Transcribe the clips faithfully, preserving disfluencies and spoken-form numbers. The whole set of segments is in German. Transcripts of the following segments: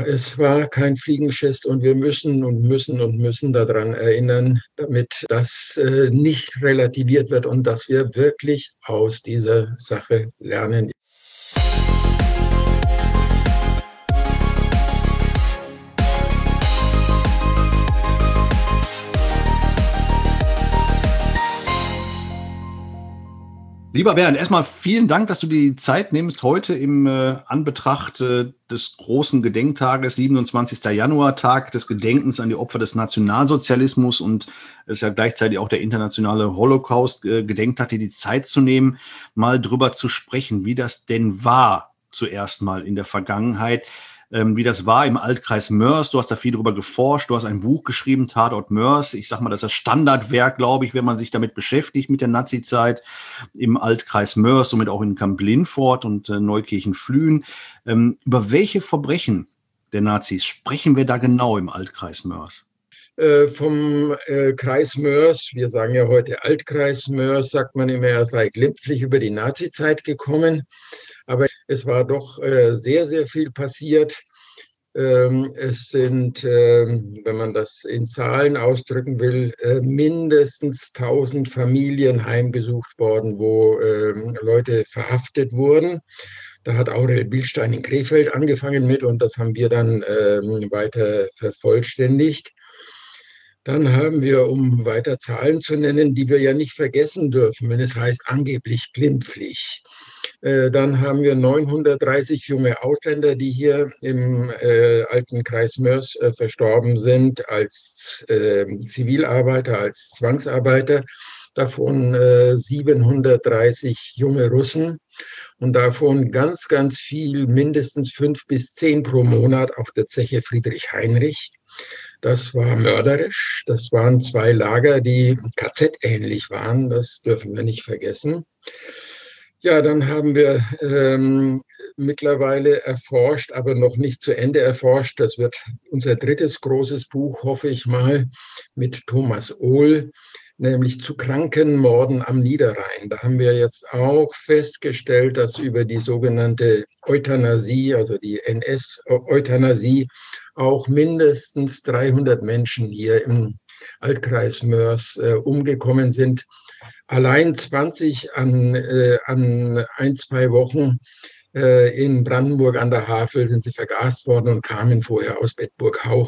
es war kein Fliegenschiss und wir müssen und müssen und müssen daran erinnern, damit das äh, nicht relativiert wird und dass wir wirklich aus dieser Sache lernen. Lieber Bernd, erstmal vielen Dank, dass du die Zeit nimmst, heute im äh, Anbetracht äh, des großen Gedenktages, siebenundzwanzigsten Januar, Tag des Gedenkens an die Opfer des Nationalsozialismus, und es ist ja gleichzeitig auch der internationale Holocaust-Gedenktag, dir die Zeit zu nehmen, mal drüber zu sprechen, wie das denn war zuerst mal in der Vergangenheit, ähm, wie das war im Altkreis Moers. Du hast da viel drüber geforscht, du hast ein Buch geschrieben, Tatort Moers. Ich sag mal, das ist das Standardwerk, glaube ich, wenn man sich damit beschäftigt, mit der Nazizeit im Altkreis Moers, somit auch in Kamp-Lintfort und äh, Neukirchen-Flühen. Ähm, über welche Verbrechen der Nazis sprechen wir da genau im Altkreis Moers? Äh, vom äh, Kreis Moers, wir sagen ja heute Altkreis Moers, sagt man immer, er sei glimpflich über die Nazizeit gekommen. Aber es war doch äh, sehr, sehr viel passiert. Ähm, es sind, ähm, wenn man das in Zahlen ausdrücken will, äh, mindestens tausend Familien heimgesucht worden, wo ähm, Leute verhaftet wurden. Da hat Aurel Bilstein in Krefeld angefangen mit und das haben wir dann ähm, weiter vervollständigt. Dann haben wir, um weiter Zahlen zu nennen, die wir ja nicht vergessen dürfen, wenn es heißt angeblich glimpflich. Äh, dann haben wir neunhundertdreißig junge Ausländer, die hier im äh, alten Kreis Moers äh, verstorben sind als äh, Zivilarbeiter, als Zwangsarbeiter. Davon äh, siebenhundertdreißig junge Russen und davon ganz, ganz viel, mindestens fünf bis zehn pro Monat auf der Zeche Friedrich Heinrich. Das war mörderisch. Das waren zwei Lager, die K Z-ähnlich waren. Das dürfen wir nicht vergessen. Ja, dann haben wir ähm, mittlerweile erforscht, aber noch nicht zu Ende erforscht. Das wird unser drittes großes Buch, hoffe ich mal, mit Thomas Ohl, nämlich zu Krankenmorden am Niederrhein. Da haben wir jetzt auch festgestellt, dass über die sogenannte Euthanasie, also die N S-Euthanasie, auch mindestens dreihundert Menschen hier im Altkreis Moers äh, umgekommen sind. Allein zwanzig an, äh, an ein, zwei Wochen äh, in Brandenburg an der Havel sind sie vergast worden und kamen vorher aus Bedburg-Hau.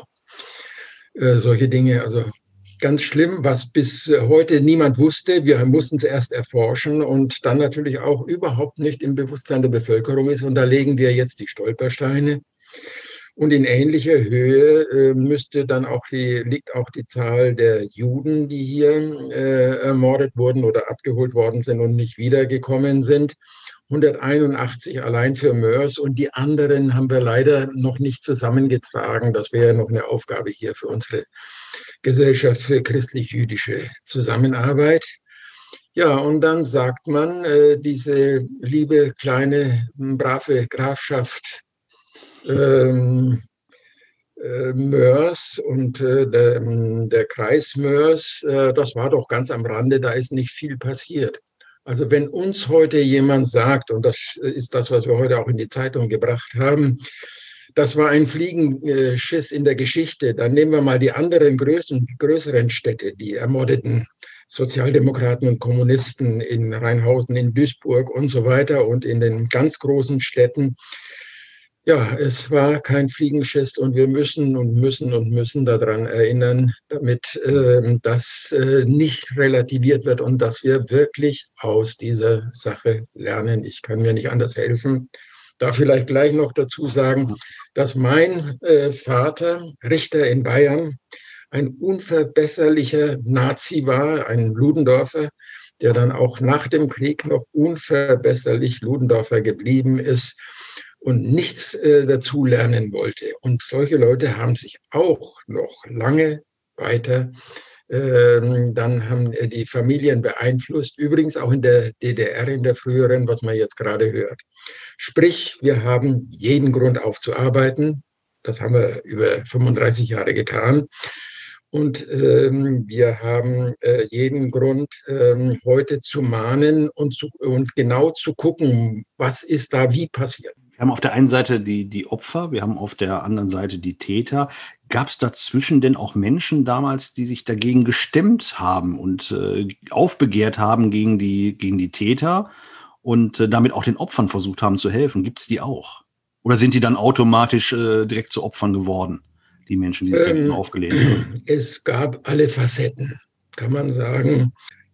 Äh, solche Dinge, also ganz schlimm, was bis heute niemand wusste. Wir mussten es erst erforschen und dann natürlich auch überhaupt nicht im Bewusstsein der Bevölkerung ist. Und da legen wir jetzt die Stolpersteine. Und in ähnlicher Höhe äh, müsste dann auch die, liegt auch die Zahl der Juden, die hier äh, ermordet wurden oder abgeholt worden sind und nicht wiedergekommen sind. hunderteinundachtzig allein für Moers und die anderen haben wir leider noch nicht zusammengetragen. Das wäre noch eine Aufgabe hier für unsere Gesellschaft für christlich-jüdische Zusammenarbeit. Ja, und dann sagt man, äh, diese liebe, kleine, brave Grafschaft ähm, äh, Moers und äh, der, der Kreis Moers, äh, das war doch ganz am Rande, da ist nicht viel passiert. Also wenn uns heute jemand sagt, und das ist das, was wir heute auch in die Zeitung gebracht haben, das war ein Fliegenschiss in der Geschichte, dann nehmen wir mal die anderen größeren, größeren Städte, die ermordeten Sozialdemokraten und Kommunisten in Rheinhausen, in Duisburg und so weiter und in den ganz großen Städten. Ja, es war kein Fliegenschiss und wir müssen und müssen und müssen daran erinnern, damit äh, das äh, nicht relativiert wird und dass wir wirklich aus dieser Sache lernen. Ich kann mir nicht anders helfen. Darf vielleicht gleich noch dazu sagen, dass mein äh, Vater, Richter in Bayern, ein unverbesserlicher Nazi war, ein Ludendorfer, der dann auch nach dem Krieg noch unverbesserlich Ludendorfer geblieben ist und nichts äh, dazu lernen wollte. Und solche Leute haben sich auch noch lange weiter, äh, dann haben die Familien beeinflusst, übrigens auch in der D D R, in der früheren, was man jetzt gerade hört. Sprich, wir haben jeden Grund aufzuarbeiten. Das haben wir über fünfunddreißig Jahre getan. Und ähm, wir haben äh, jeden Grund, ähm, heute zu mahnen und, zu, und genau zu gucken, was ist da wie passiert. Wir haben auf der einen Seite die, die Opfer, wir haben auf der anderen Seite die Täter. Gab es dazwischen denn auch Menschen damals, die sich dagegen gestemmt haben und äh, aufbegehrt haben gegen die, gegen die Täter und äh, damit auch den Opfern versucht haben zu helfen? Gibt es die auch? Oder sind die dann automatisch äh, direkt zu Opfern geworden, die Menschen, die sich dagegen Ähm, aufgelehnt haben? Es gab alle Facetten, kann man sagen.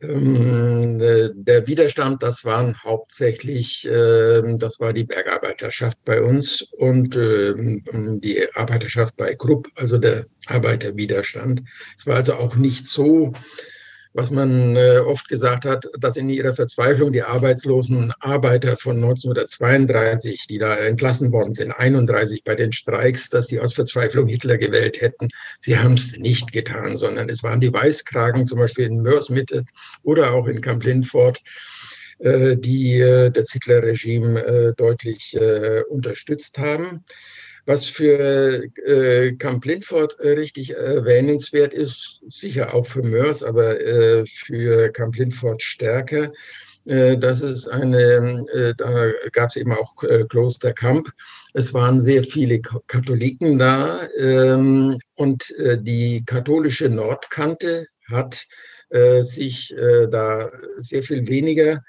Ähm, äh, der Widerstand, das waren hauptsächlich, ähm, das war die Bergarbeiterschaft bei uns und ähm, die Arbeiterschaft bei Krupp, also der Arbeiterwiderstand. Es war also auch nicht so, was man äh, oft gesagt hat, dass in ihrer Verzweiflung die arbeitslosen Arbeiter von neunzehnhundertzweiunddreißig, die da entlassen worden sind, einunddreißig bei den Streiks, dass die aus Verzweiflung Hitler gewählt hätten. Sie haben es nicht getan, sondern es waren die Weißkragen, zum Beispiel in Mörsmitte oder auch in Kamp-Lintfort, äh, die äh, das Hitlerregime äh, deutlich äh, unterstützt haben. Was für äh, Kamp-Lintfort äh, richtig erwähnenswert ist, sicher auch für Mörs, aber äh, für Kamp-Lintfort stärker, äh, das ist eine, äh, da gab es eben auch äh, Kloster Kamp. Es waren sehr viele Katholiken da ähm, und äh, die katholische Nordkante hat äh, sich äh, da sehr viel weniger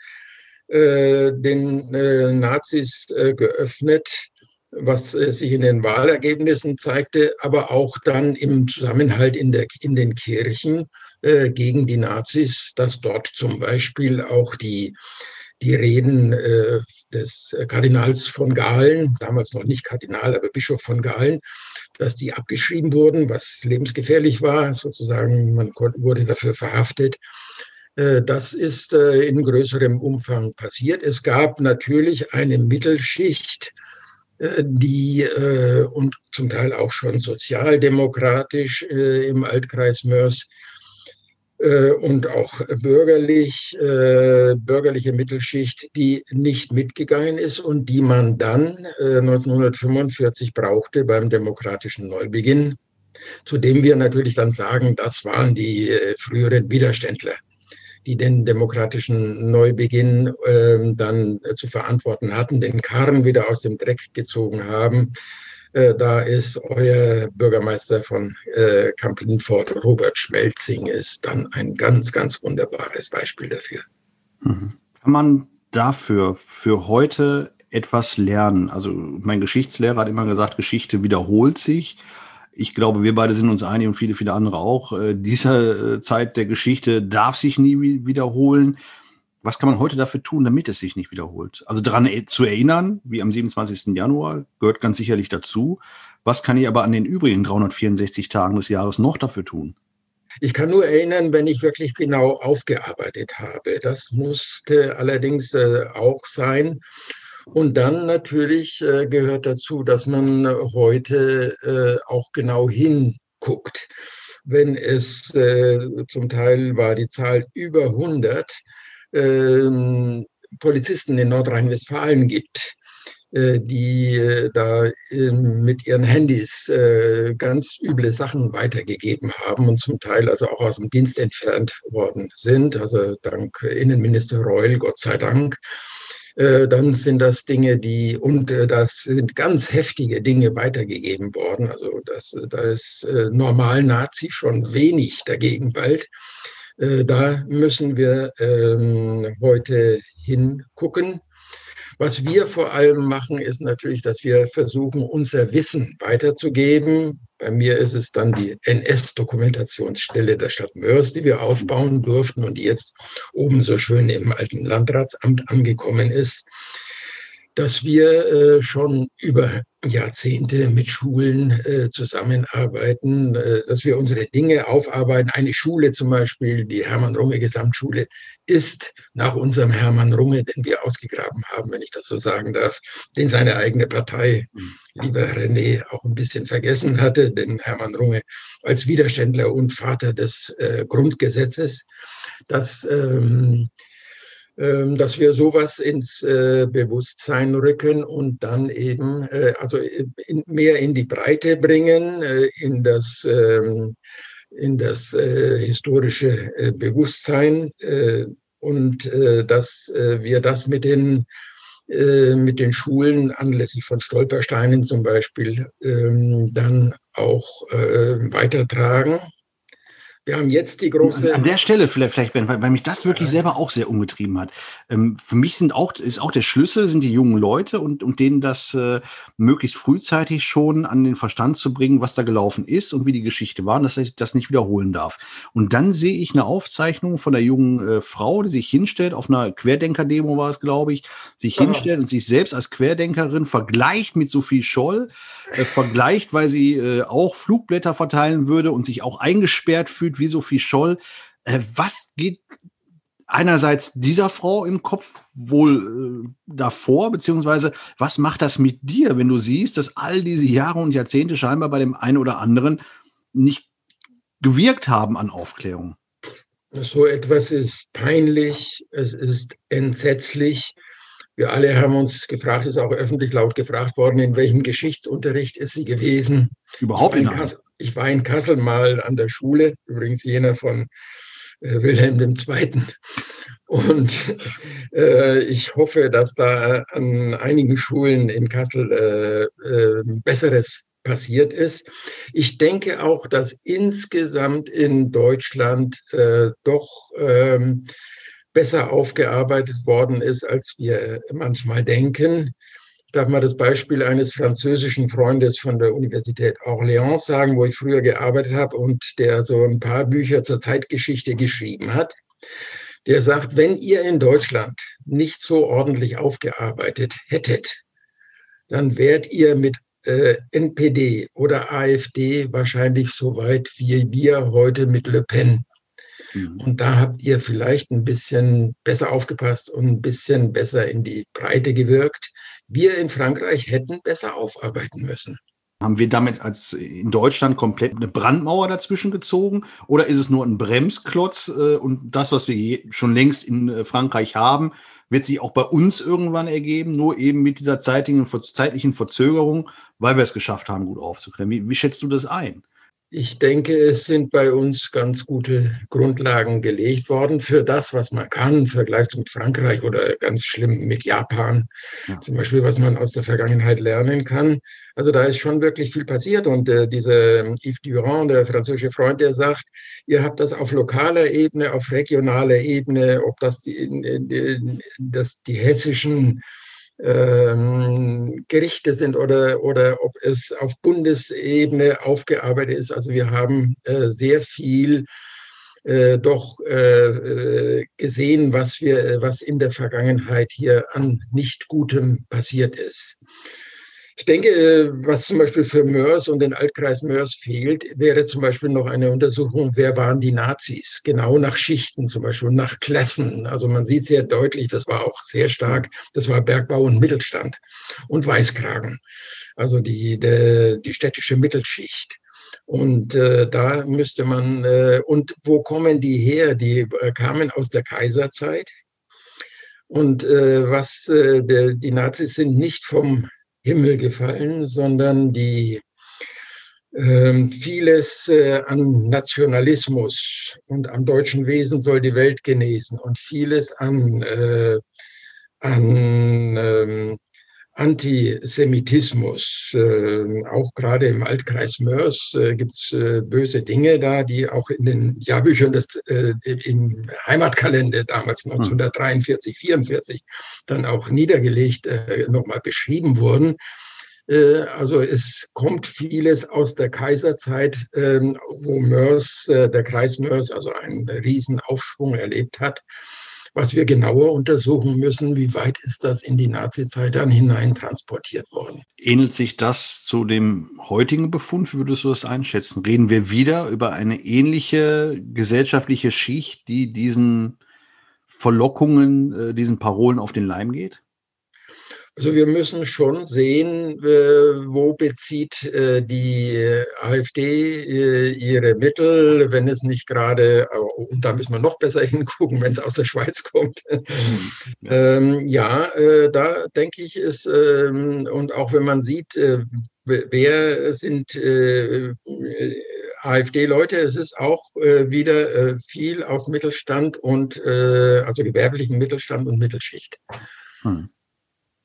äh, den äh, Nazis äh, geöffnet, was äh, sich in den Wahlergebnissen zeigte, aber auch dann im Zusammenhalt in, der, in den Kirchen äh, gegen die Nazis, dass dort zum Beispiel auch die, die Reden äh, des Kardinals von Galen, damals noch nicht Kardinal, aber Bischof von Galen, dass die abgeschrieben wurden, was lebensgefährlich war, sozusagen, man wurde dafür verhaftet. Das ist in größerem Umfang passiert. Es gab natürlich eine Mittelschicht, die äh, und zum Teil auch schon sozialdemokratisch äh, im Altkreis Mörs äh, und auch bürgerlich, äh, bürgerliche Mittelschicht, die nicht mitgegangen ist und die man dann äh, neunzehnhundertfünfundvierzig brauchte beim demokratischen Neubeginn, zu dem wir natürlich dann sagen, das waren die äh, früheren Widerständler, die den demokratischen Neubeginn äh, dann äh, zu verantworten hatten, den Karren wieder aus dem Dreck gezogen haben. Äh, da ist euer Bürgermeister von äh, Kamp-Lintfort, Robert Schmelzing, ist dann ein ganz, ganz wunderbares Beispiel dafür. Mhm. Kann man dafür für heute etwas lernen? Also mein Geschichtslehrer hat immer gesagt, Geschichte wiederholt sich. Ich glaube, wir beide sind uns einig und viele, viele andere auch. Äh, diese äh, Zeit der Geschichte darf sich nie wiederholen. Was kann man heute dafür tun, damit es sich nicht wiederholt? Also daran e- zu erinnern, wie am siebenundzwanzigsten Januar, gehört ganz sicherlich dazu. Was kann ich aber an den übrigen dreihundertvierundsechzig Tagen des Jahres noch dafür tun? Ich kann nur erinnern, wenn ich wirklich genau aufgearbeitet habe. Das musste allerdings äh, auch sein. Und dann natürlich äh, gehört dazu, dass man heute äh, auch genau hinguckt. Wenn es äh, zum Teil war die Zahl über hundert ähm, Polizisten in Nordrhein-Westfalen gibt, äh, die äh, da äh, mit ihren Handys äh, ganz üble Sachen weitergegeben haben und zum Teil also auch aus dem Dienst entfernt worden sind, also dank Innenminister Reul, Gott sei Dank. Dann sind das Dinge, die, und das sind ganz heftige Dinge weitergegeben worden. Also das, da ist äh, normal Nazi schon wenig dagegen bald. Äh, da müssen wir ähm, heute hingucken. Was wir vor allem machen, ist natürlich, dass wir versuchen, unser Wissen weiterzugeben. Bei mir ist es dann die N S-Dokumentationsstelle der Stadt Mörs, die wir aufbauen durften und die jetzt oben so schön im alten Landratsamt angekommen ist, dass wir äh, schon über Jahrzehnte mit Schulen äh, zusammenarbeiten, äh, dass wir unsere Dinge aufarbeiten. Eine Schule zum Beispiel, die Hermann-Runge-Gesamtschule, ist nach unserem Hermann Runge, den wir ausgegraben haben, wenn ich das so sagen darf, den seine eigene Partei, lieber René, auch ein bisschen vergessen hatte, den Hermann Runge als Widerständler und Vater des äh, Grundgesetzes, dass ähm, dass wir sowas ins äh, Bewusstsein rücken und dann eben äh, also in, mehr in die Breite bringen, äh, in das, ähm, in das äh, historische äh, Bewusstsein äh, und äh, dass äh, wir das mit den äh, mit den Schulen anlässlich von Stolpersteinen zum Beispiel ähm, dann auch äh, weitertragen. Wir haben jetzt die An, große. an der Stelle vielleicht, vielleicht Ben, weil, weil mich das wirklich Ja, selber auch sehr umgetrieben hat. Ähm, für mich sind auch, ist auch der Schlüssel, sind die jungen Leute und, und denen das äh, möglichst frühzeitig schon an den Verstand zu bringen, was da gelaufen ist und wie die Geschichte war und dass ich das nicht wiederholen darf. Und dann sehe ich eine Aufzeichnung von der jungen äh, Frau, die sich hinstellt, auf einer Querdenker-Demo war es, glaube ich, sich aha, hinstellt und sich selbst als Querdenkerin vergleicht mit Sophie Scholl, äh, vergleicht, weil sie äh, auch Flugblätter verteilen würde und sich auch eingesperrt fühlt wie Sophie Scholl. Äh, was geht einerseits dieser Frau im Kopf wohl äh, davor, beziehungsweise was macht das mit dir, wenn du siehst, dass all diese Jahre und Jahrzehnte scheinbar bei dem einen oder anderen nicht gewirkt haben an Aufklärung? so etwas ist peinlich, es ist entsetzlich. Wir alle haben uns gefragt, ist auch öffentlich laut gefragt worden, in welchem Geschichtsunterricht ist sie gewesen. Ich Überhaupt war in in einem. Kassel, ich war in Kassel mal an der Schule, übrigens jener von äh, Wilhelm der Zweite. Und äh, ich hoffe, dass da an einigen Schulen in Kassel äh, äh, Besseres passiert ist. Ich denke auch, dass insgesamt in Deutschland äh, doch ähm, besser aufgearbeitet worden ist, als wir manchmal denken. Ich darf mal das Beispiel eines französischen Freundes von der Universität Orléans sagen, wo ich früher gearbeitet habe und der so ein paar Bücher zur Zeitgeschichte geschrieben hat. Der sagt, wenn ihr in Deutschland nicht so ordentlich aufgearbeitet hättet, dann wärt ihr mit äh, N P D oder AfD wahrscheinlich so weit wie wir heute mit Le Pen. Mhm. Und da habt ihr vielleicht ein bisschen besser aufgepasst und ein bisschen besser in die Breite gewirkt. Wir in Frankreich hätten besser aufarbeiten müssen. Haben wir damit als in Deutschland komplett eine Brandmauer dazwischen gezogen? Oder ist es nur ein Bremsklotz äh, und das, was wir je, schon längst in äh, Frankreich haben, wird sich auch bei uns irgendwann ergeben, nur eben mit dieser zeitlichen, zeitlichen Verzögerung, weil wir es geschafft haben, gut aufzuklären? Wie, wie schätzt du das ein? Ich denke, es sind bei uns ganz gute Grundlagen gelegt worden für das, was man kann, im Vergleich mit Frankreich oder ganz schlimm mit Japan, Ja. zum Beispiel, was man aus der Vergangenheit lernen kann. Also da ist schon wirklich viel passiert. Und äh, dieser Yves Durand, der französische Freund, der sagt, ihr habt das auf lokaler Ebene, auf regionaler Ebene, ob das die, die, das die hessischen ähm, Gerichte sind oder, oder ob es auf Bundesebene aufgearbeitet ist. Also wir haben äh, sehr viel äh, doch äh, gesehen, was wir, was in der Vergangenheit hier an nicht Gutem passiert ist. Ich denke, was zum Beispiel für Moers und den Altkreis Moers fehlt, wäre zum Beispiel noch eine Untersuchung, wer waren die Nazis, genau nach Schichten, zum Beispiel nach Klassen. Also man sieht sehr deutlich, das war auch sehr stark, das war Bergbau und Mittelstand und Weißkragen, also die, die, die städtische Mittelschicht. Und äh, da müsste man, äh, und wo kommen die her? Die äh, kamen aus der Kaiserzeit. Und äh, was äh, der, die Nazis sind nicht vom Himmel gefallen, sondern die äh, vieles äh, an Nationalismus und am deutschen Wesen soll die Welt genesen und vieles an, äh, an ähm, Antisemitismus, äh, auch gerade im Altkreis Moers äh, gibt es äh, böse Dinge da, die auch in den Jahrbüchern des, äh, im Heimatkalender damals Hm. neunzehnhundertdreiundvierzig, vierundvierzig dann auch niedergelegt, äh, nochmal beschrieben wurden. Äh, also es kommt vieles aus der Kaiserzeit, äh, wo Moers, äh, der Kreis Moers also einen riesen Aufschwung erlebt hat, was wir genauer untersuchen müssen, wie weit ist das in die Nazizeit dann hinein transportiert worden. Ähnelt sich das zu dem heutigen Befund? Wie würdest du das einschätzen? Reden wir wieder über eine ähnliche gesellschaftliche Schicht, die diesen Verlockungen, äh, diesen Parolen auf den Leim geht? Also wir müssen schon sehen, äh, wo bezieht äh, die AfD äh, ihre Mittel, wenn es nicht gerade, und da müssen wir noch besser hingucken, wenn es aus der Schweiz kommt. Hm. Ja. ähm, ja, äh, da denke ich, ist, ähm, und auch wenn man sieht, äh, wer sind äh, AfD-Leute, es ist auch äh, wieder äh, viel aus Mittelstand und, äh, also gewerblichen Mittelstand und Mittelschicht. Hm.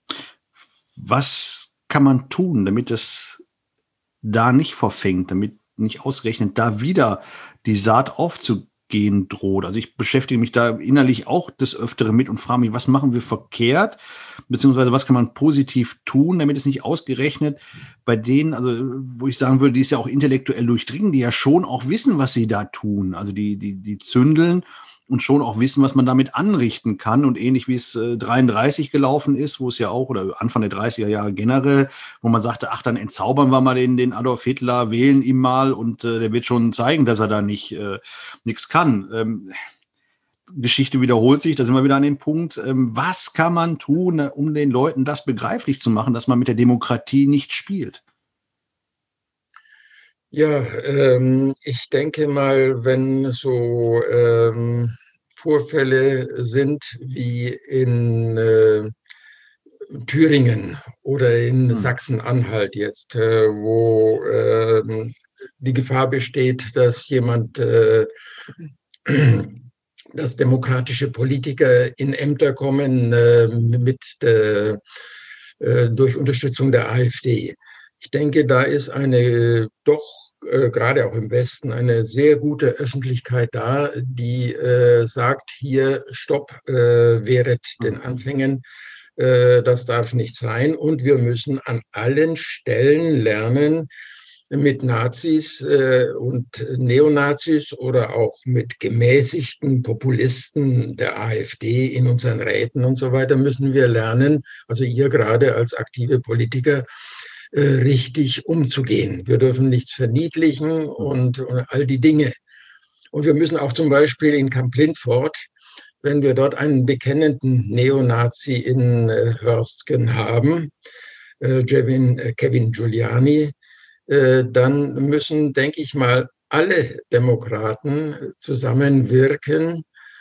Was kann man tun, damit es da nicht verfängt, damit nicht ausgerechnet da wieder die Saat aufzugehen droht? Also ich beschäftige mich da innerlich auch des Öfteren mit und frage mich, was machen wir verkehrt, beziehungsweise was kann man positiv tun, damit es nicht ausgerechnet bei denen, also wo ich sagen würde, die ist ja auch intellektuell durchdringen, die ja schon auch wissen, was sie da tun, also die, die, die zündeln und schon auch wissen, was man damit anrichten kann. Und ähnlich wie es äh, dreiunddreißig gelaufen ist, wo es ja auch, oder Anfang der dreißiger Jahre generell, wo man sagte, ach, dann entzaubern wir mal den, den Adolf Hitler, wählen ihn mal und äh, der wird schon zeigen, dass er da nicht äh, nichts kann. Ähm, Geschichte wiederholt sich, da sind wir wieder an dem Punkt. Ähm, was kann man tun, um den Leuten das begreiflich zu machen, dass man mit der Demokratie nicht spielt? Ja, ähm, ich denke mal, wenn so ähm, Vorfälle sind wie in äh, Thüringen oder in Hm. Sachsen-Anhalt jetzt, äh, wo ähm, die Gefahr besteht, dass jemand, äh, dass demokratische Politiker in Ämter kommen äh, mit der, äh, durch Unterstützung der AfD. Ich denke, da ist eine doch äh, gerade auch im Westen eine sehr gute Öffentlichkeit da, die äh, sagt, hier, stopp, äh, wehret den Anfängen, äh, das darf nicht sein. Und wir müssen an allen Stellen lernen, mit Nazis äh, und Neonazis oder auch mit gemäßigten Populisten der AfD in unseren Räten und so weiter müssen wir lernen, also ihr gerade als aktive Politiker, äh, richtig umzugehen. Wir dürfen nichts verniedlichen und, und all die Dinge. Und wir müssen auch zum Beispiel in Kamp-Lintfort, wenn wir dort einen bekennenden Neonazi in äh, Hörstgen haben, äh, Kevin, äh, Kevin Giuliani, äh, dann müssen, denke ich mal, alle Demokraten zusammenwirken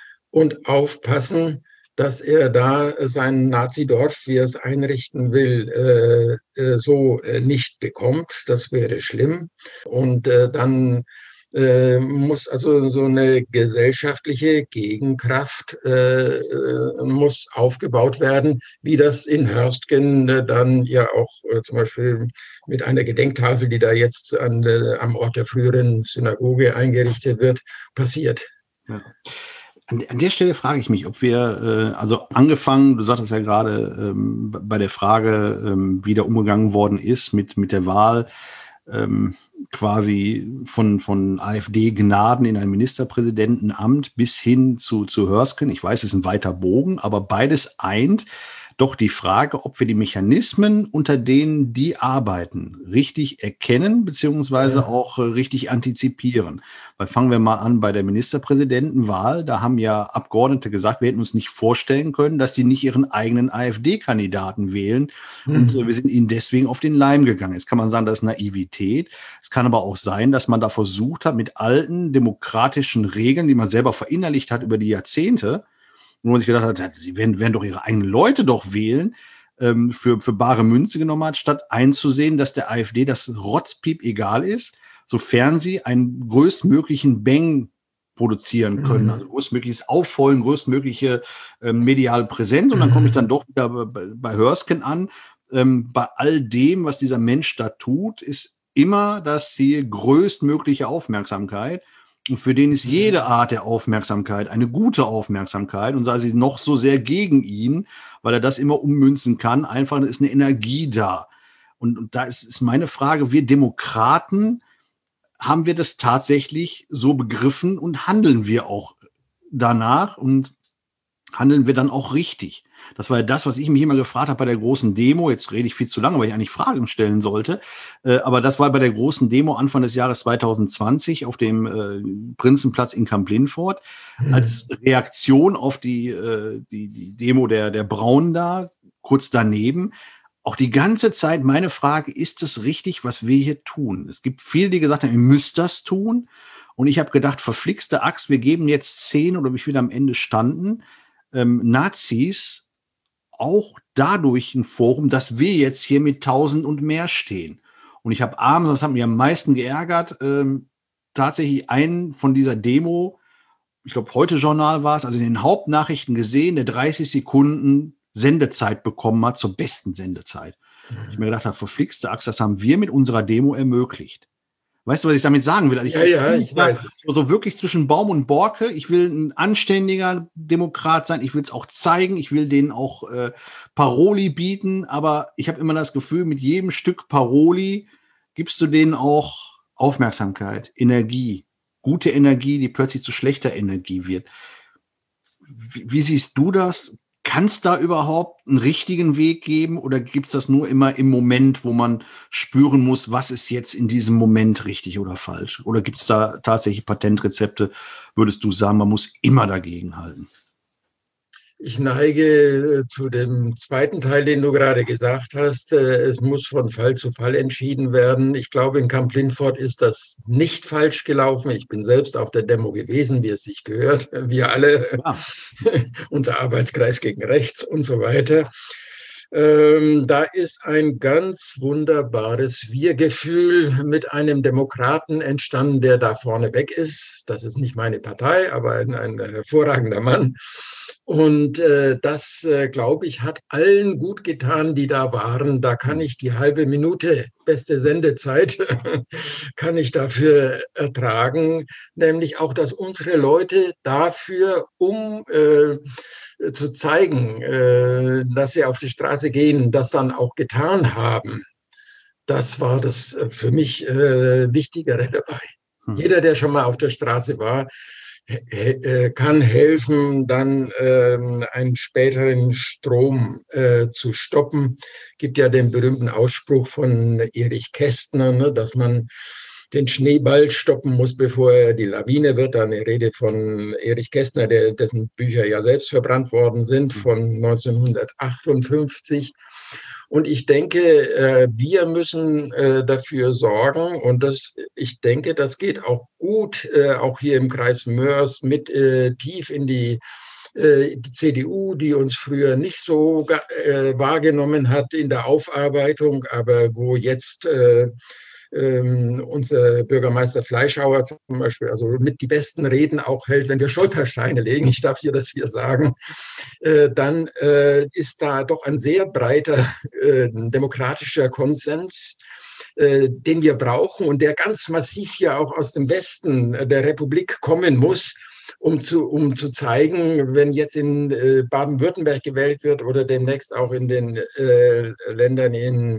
und aufpassen, dass er da sein Nazi-Dorf, wie er es einrichten will, äh, äh, so äh, nicht bekommt. Das wäre schlimm. Und äh, dann äh, muss also so eine gesellschaftliche Gegenkraft äh, äh, muss aufgebaut werden, wie das in Hörstgen äh, dann ja auch äh, zum Beispiel mit einer Gedenktafel, die da jetzt an, äh, am Ort der früheren Synagoge eingerichtet wird, passiert. Ja. An, an der Stelle frage ich mich, ob wir, äh, also angefangen, du sagtest ja gerade ähm, bei der Frage, ähm, wie da umgegangen worden ist mit, mit der Wahl, ähm, quasi von, von AfD-Gnaden in ein Ministerpräsidentenamt bis hin zu, zu Hörsken. Ich weiß, es ist ein weiter Bogen, aber beides eint doch die Frage, ob wir die Mechanismen, unter denen die arbeiten, richtig erkennen, beziehungsweise Ja. auch äh, richtig antizipieren. Weil fangen wir mal an bei der Ministerpräsidentenwahl. Da haben ja Abgeordnete gesagt, wir hätten uns nicht vorstellen können, dass sie nicht ihren eigenen AfD-Kandidaten wählen. Und äh, wir sind ihnen deswegen auf den Leim gegangen. Jetzt kann man sagen, das ist Naivität. Es kann aber auch sein, dass man da versucht hat, mit alten demokratischen Regeln, die man selber verinnerlicht hat über die Jahrzehnte, wo man sich gedacht hat, sie werden, werden doch ihre eigenen Leute doch wählen, ähm, für, für bare Münze genommen hat, statt einzusehen, dass der AfD das Rotzpiep egal ist, sofern sie einen größtmöglichen Bang produzieren können, also größtmögliches Aufholen, größtmögliche ähm, mediale Präsenz. Und dann komme ich dann doch wieder bei, bei Hörsken an. Ähm, bei all dem, was dieser Mensch da tut, ist immer das Ziel größtmögliche Aufmerksamkeit. Und für den ist jede Art der Aufmerksamkeit eine gute Aufmerksamkeit und sei sie noch so sehr gegen ihn, weil er das immer ummünzen kann. Einfach ist eine Energie da. Und, und da ist, ist meine Frage, wir Demokraten, haben wir das tatsächlich so begriffen und handeln wir auch danach und handeln wir dann auch richtig? Das war ja das, was ich mich immer gefragt habe bei der großen Demo. Jetzt rede ich viel zu lange, weil ich eigentlich Fragen stellen sollte. Äh, aber das war bei der großen Demo Anfang des Jahres zwanzig zwanzig auf dem äh, Prinzenplatz in Kamp-Lintfort als Reaktion auf die, äh, die, die Demo der, der Braunen da, kurz daneben. Auch die ganze Zeit meine Frage, ist es richtig, was wir hier tun? Es gibt viele, die gesagt haben, ihr müsst das tun. Und ich habe gedacht, verflixte Axt, wir geben jetzt zehn oder wie viele am Ende standen, ähm, Nazis auch dadurch ein Forum, dass wir jetzt hier mit tausend und mehr stehen. Und ich habe abends, das hat mich am meisten geärgert, ähm, tatsächlich einen von dieser Demo, ich glaube Heute-Journal war es, also in den Hauptnachrichten gesehen, der dreißig Sekunden Sendezeit bekommen hat, zur besten Sendezeit. Ich mir gedacht habe, verflixte Axt, das haben wir mit unserer Demo ermöglicht. Weißt du, was ich damit sagen will? Also ich ja, ja, ich weiß es. So wirklich zwischen Baum und Borke. Ich will ein anständiger Demokrat sein. Ich will es auch zeigen. Ich will denen auch äh, Paroli bieten. Aber ich habe immer das Gefühl, mit jedem Stück Paroli gibst du denen auch Aufmerksamkeit, Energie, gute Energie, die plötzlich zu schlechter Energie wird. Wie, wie siehst du das? Kann es da überhaupt einen richtigen Weg geben oder gibt es das nur immer im Moment, wo man spüren muss, was ist jetzt in diesem Moment richtig oder falsch? Oder gibt es da tatsächlich Patentrezepte, würdest du sagen, man muss immer dagegen halten? Ich neige zu dem zweiten Teil, den du gerade gesagt hast. Es muss von Fall zu Fall entschieden werden. Ich glaube, in Kamp-Lintfort ist das nicht falsch gelaufen. Ich bin selbst auf der Demo gewesen, wie es sich gehört. Wir alle, ja. Unser Arbeitskreis gegen Rechts und so weiter. Ähm, da ist ein ganz wunderbares Wir-Gefühl mit einem Demokraten entstanden, der da vorne weg ist. Das ist nicht meine Partei, aber ein, ein hervorragender Mann. Und äh, das, äh, glaube ich, hat allen gut getan, die da waren. Da kann ich die halbe Minute, beste Sendezeit, kann ich dafür ertragen. Nämlich auch, dass unsere Leute dafür, um äh, zu zeigen, äh, dass sie auf die Straße gehen, das dann auch getan haben. Das war das für mich äh, Wichtigere dabei. Hm. Jeder, der schon mal auf der Straße war, kann helfen, dann ähm, einen späteren Strom äh, zu stoppen. Es gibt ja den berühmten Ausspruch von Erich Kästner, ne, dass man den Schneeball stoppen muss, bevor er die Lawine wird. Eine Rede von Erich Kästner, der, dessen Bücher ja selbst verbrannt worden sind, von neunzehnhundertachtundfünfzig. Und ich denke, wir müssen dafür sorgen, und das, ich denke, das geht auch gut, auch hier im Kreis Moers mit tief in die, die C D U, die uns früher nicht so wahrgenommen hat in der Aufarbeitung, aber wo jetzt Ähm, unser Bürgermeister Fleischhauer zum Beispiel, also mit die besten Reden auch hält, wenn wir Stolpersteine legen, ich darf hier das hier sagen, äh, dann äh, ist da doch ein sehr breiter äh, demokratischer Konsens, äh, den wir brauchen und der ganz massiv hier auch aus dem Westen der Republik kommen muss, um zu, um zu zeigen, wenn jetzt in äh, Baden-Württemberg gewählt wird oder demnächst auch in den äh, Ländern in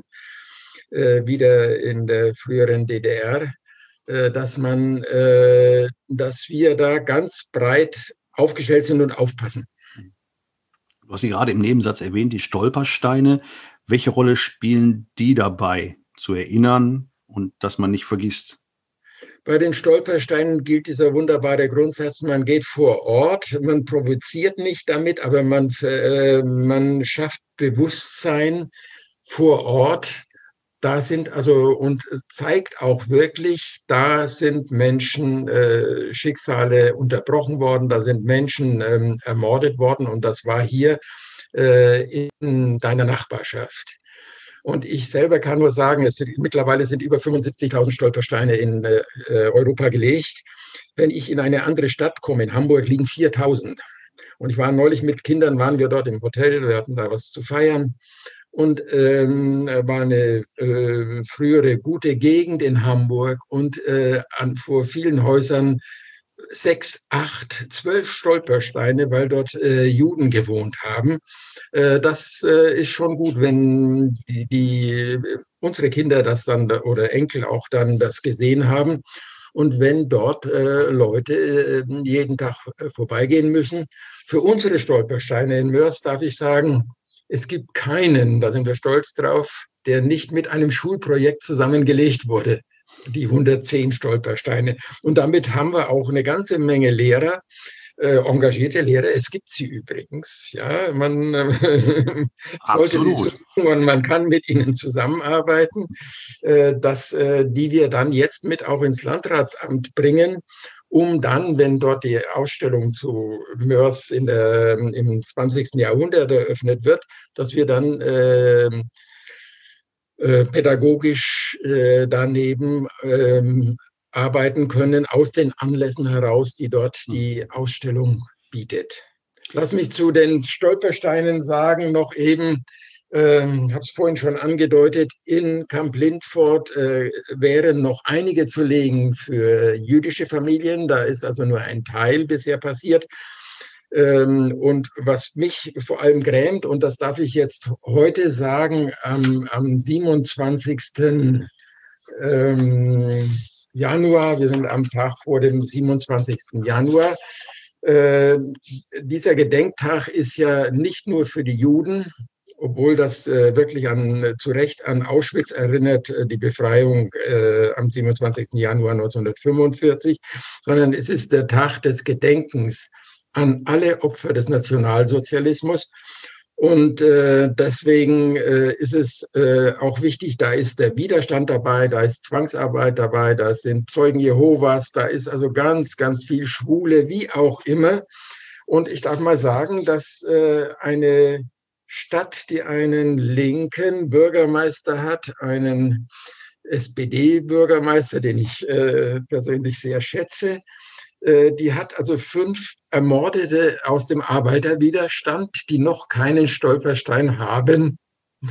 wieder in der früheren D D R, dass man, dass wir da ganz breit aufgestellt sind und aufpassen. Du hast sie gerade im Nebensatz erwähnt, die Stolpersteine. Welche Rolle spielen die dabei, zu erinnern und dass man nicht vergisst? Bei den Stolpersteinen gilt dieser wunderbare Grundsatz, man geht vor Ort, man provoziert nicht damit, aber man, äh, man schafft Bewusstsein vor Ort. Da sind also und zeigt auch wirklich, da sind Menschen äh, Schicksale unterbrochen worden, da sind Menschen ähm, ermordet worden und das war hier äh, in deiner Nachbarschaft. Und ich selber kann nur sagen, es sind, mittlerweile sind über fünfundsiebzigtausend Stolpersteine in äh, Europa gelegt. Wenn ich in eine andere Stadt komme, in Hamburg liegen viertausend. Und ich war neulich mit Kindern, waren wir dort im Hotel, wir hatten da was zu feiern. Und ähm, war eine äh, frühere gute Gegend in Hamburg und äh, an, vor vielen Häusern sechs, acht, zwölf Stolpersteine, weil dort äh, Juden gewohnt haben. Äh, das äh, ist schon gut, wenn die, die, unsere Kinder das dann oder Enkel auch dann das gesehen haben. Und wenn dort äh, Leute äh, jeden Tag vorbeigehen müssen. Für unsere Stolpersteine in Moers darf ich sagen, es gibt keinen, da sind wir stolz drauf, der nicht mit einem Schulprojekt zusammengelegt wurde, die hundertzehn Stolpersteine. Und damit haben wir auch eine ganze Menge Lehrer, äh, engagierte Lehrer. Es gibt sie übrigens. Ja, man äh, sollte sie suchen und man kann mit ihnen zusammenarbeiten, äh, dass, äh, die wir dann jetzt mit auch ins Landratsamt bringen, um dann, wenn dort die Ausstellung zu Moers in der, im zwanzigsten Jahrhundert eröffnet wird, dass wir dann äh, äh, pädagogisch äh, daneben äh, arbeiten können, aus den Anlässen heraus, die dort die Ausstellung bietet. Lass mich zu den Stolpersteinen sagen, noch eben, Ähm, habe es vorhin schon angedeutet, in Kamp-Lintfort äh, wären noch einige zu legen für jüdische Familien. Da ist also nur ein Teil bisher passiert. Ähm, und was mich vor allem grämt, und das darf ich jetzt heute sagen, am, am siebenundzwanzigsten Ähm, Januar, wir sind am Tag vor dem siebenundzwanzigsten Januar. Äh, dieser Gedenktag ist ja nicht nur für die Juden, obwohl das äh, wirklich an, zu Recht an Auschwitz erinnert, äh, die Befreiung äh, am siebenundzwanzigsten Januar neunzehnhundertfünfundvierzig, sondern es ist der Tag des Gedenkens an alle Opfer des Nationalsozialismus. Und äh, deswegen äh, ist es äh, auch wichtig, da ist der Widerstand dabei, da ist Zwangsarbeit dabei, da sind Zeugen Jehovas, da ist also ganz, ganz viel Schwule, wie auch immer. Und ich darf mal sagen, dass äh, eine Stadt, die einen linken Bürgermeister hat, einen S P D-Bürgermeister, den ich äh, persönlich sehr schätze, äh, die hat also fünf Ermordete aus dem Arbeiterwiderstand, die noch keinen Stolperstein haben.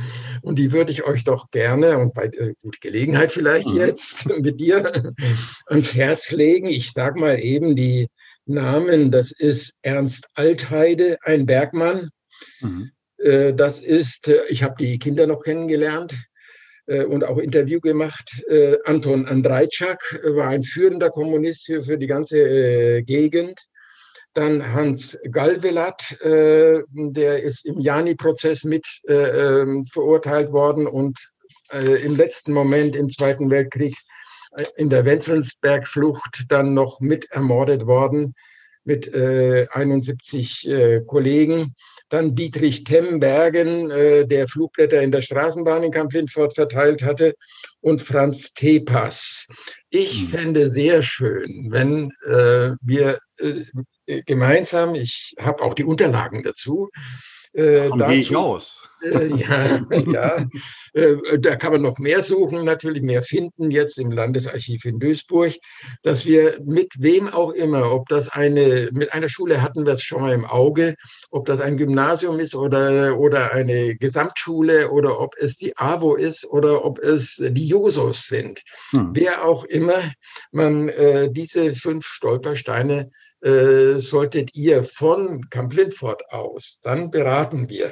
Und die würde ich euch doch gerne und bei äh, gute Gelegenheit vielleicht Mhm. jetzt mit dir ans Herz legen. Ich sage mal eben die Namen. Das ist Ernst Altheide, ein Bergmann. Mhm. Äh, das ist, äh, ich habe die Kinder noch kennengelernt äh, und auch Interview gemacht. Äh, Anton Andrejczak war ein führender Kommunist für, für die ganze äh, Gegend. Dann Hans Galvelat, äh, der ist im Jani-Prozess mit äh, ähm, verurteilt worden und äh, im letzten Moment im Zweiten Weltkrieg äh, in der Wenzelsberg-Flucht dann noch mit ermordet worden mit äh, einundsiebzig äh, Kollegen. Dann Dietrich Tembergen, äh, der Flugblätter in der Straßenbahn in Kamp-Lintfort verteilt hatte, und Franz Tepas. Ich Mhm. fände sehr schön, wenn äh, wir äh, gemeinsam, ich habe auch die Unterlagen dazu, äh, Davon gehe ich dazu aus. äh, ja, ja. Äh, da kann man noch mehr suchen, natürlich mehr finden, jetzt im Landesarchiv in Duisburg, dass wir mit wem auch immer, ob das eine, mit einer Schule hatten wir es schon mal im Auge, ob das ein Gymnasium ist oder, oder eine Gesamtschule oder ob es die AWO ist oder ob es die Jusos sind. Mhm. Wer auch immer, man äh, diese fünf Stolpersteine äh, solltet ihr von Kamp-Lintfort aus, dann beraten wir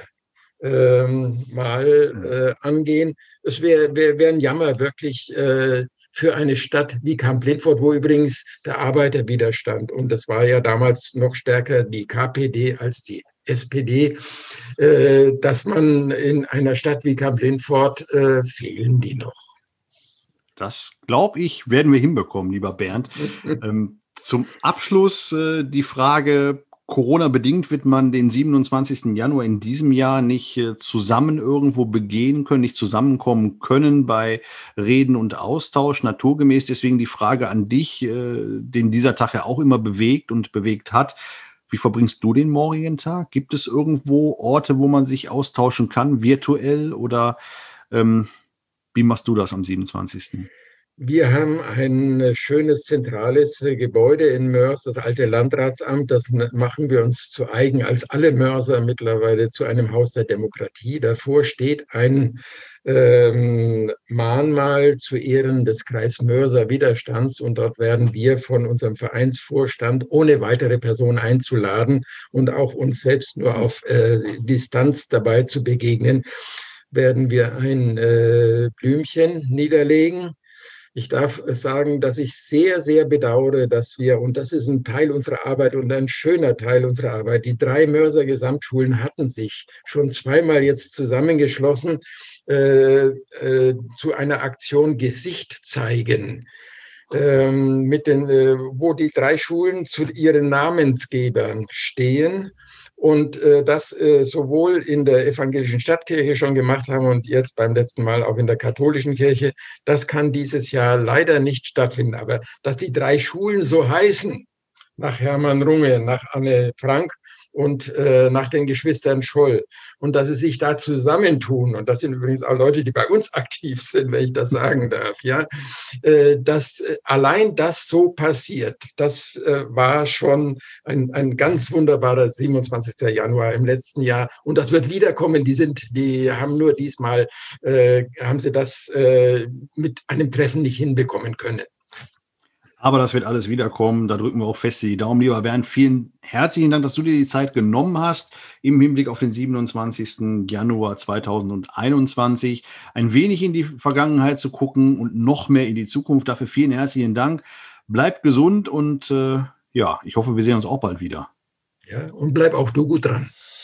ähm, mal Mhm. äh, angehen. Es wäre wär, wär ein Jammer wirklich äh, für eine Stadt wie Kamp-Lintfort, wo übrigens der Arbeiterwiderstand, und das war ja damals noch stärker die K P D als die S P D, äh, dass man in einer Stadt wie Kamp-Lintfort äh, fehlen die noch. Das glaube ich, werden wir hinbekommen, lieber Bernd. Ähm, zum Abschluss äh, die Frage, Corona-bedingt wird man den siebenundzwanzigsten Januar in diesem Jahr nicht äh, zusammen irgendwo begehen können, nicht zusammenkommen können bei Reden und Austausch, naturgemäß. Deswegen die Frage an dich, äh, den dieser Tag ja auch immer bewegt und bewegt hat. Wie verbringst du den morgigen Tag? Gibt es irgendwo Orte, wo man sich austauschen kann, virtuell, oder ähm, wie machst du das am siebenundzwanzigsten? Wir haben ein schönes zentrales Gebäude in Mörs, das alte Landratsamt. Das machen wir uns zu eigen als alle Mörser mittlerweile zu einem Haus der Demokratie. Davor steht ein ähm, Mahnmal zu Ehren des Kreis Mörser Widerstands, und dort werden wir von unserem Vereinsvorstand ohne weitere Person einzuladen und auch uns selbst nur auf äh, Distanz dabei zu begegnen, werden wir ein äh, Blümchen niederlegen. Ich darf sagen, dass ich sehr, sehr bedauere, dass wir, und das ist ein Teil unserer Arbeit und ein schöner Teil unserer Arbeit, die drei Mörser Gesamtschulen hatten sich schon zweimal jetzt zusammengeschlossen äh, äh, zu einer Aktion Gesicht zeigen, ähm, mit den, äh, wo die drei Schulen zu ihren Namensgebern stehen und äh, das äh, sowohl in der evangelischen Stadtkirche schon gemacht haben und jetzt beim letzten Mal auch in der katholischen Kirche. Das kann dieses Jahr leider nicht stattfinden. Aber dass die drei Schulen so heißen, nach Hermann Runge, nach Anne Frank, und äh, nach den Geschwistern Scholl. Und dass sie sich da zusammentun, und das sind übrigens auch Leute, die bei uns aktiv sind, wenn ich das sagen darf, ja, äh, dass äh, allein das so passiert, das äh, war schon ein, ein ganz wunderbarer siebenundzwanzigster Januar im letzten Jahr. Und das wird wiederkommen. Die sind, die haben nur diesmal, äh, haben sie das äh, mit einem Treffen nicht hinbekommen können. Aber das wird alles wiederkommen. Da drücken wir auch fest die Daumen. Lieber Bernd, vielen herzlichen Dank, dass du dir die Zeit genommen hast, im Hinblick auf den siebenundzwanzigsten Januar zweitausendeinundzwanzig ein wenig in die Vergangenheit zu gucken und noch mehr in die Zukunft. Dafür vielen herzlichen Dank. Bleibt gesund und äh, ja, ich hoffe, wir sehen uns auch bald wieder. Ja, und bleib auch du gut dran.